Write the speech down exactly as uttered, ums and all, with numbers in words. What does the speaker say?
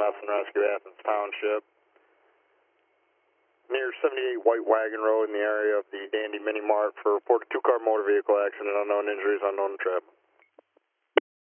Aspen Rescue, Athens Township. Near seventy-eight White Wagon Road in the area of the Dandy Mini Mart for report a two-car motor vehicle accident, unknown injuries, unknown trip.